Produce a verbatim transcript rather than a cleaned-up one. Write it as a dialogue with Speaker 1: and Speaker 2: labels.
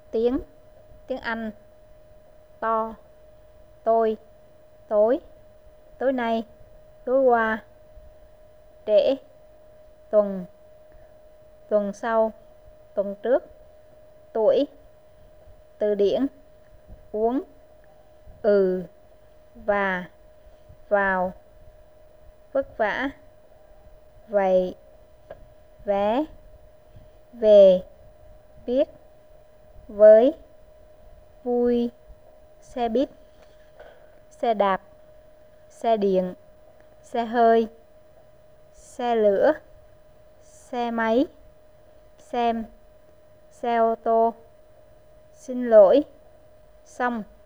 Speaker 1: tiếng, tiếng Anh, to, tôi, tối, tối nay, tối qua, trễ, tuần, tuần sau, tuần trước, tuổi, từ điển, uống, ừ, và, vào, vất vả, vậy, vé, về, biết, với, vui, xe buýt, xe đạp, xe điện, xe hơi, xe lửa, xe máy, xem, xe ô tô, xin lỗi, xong.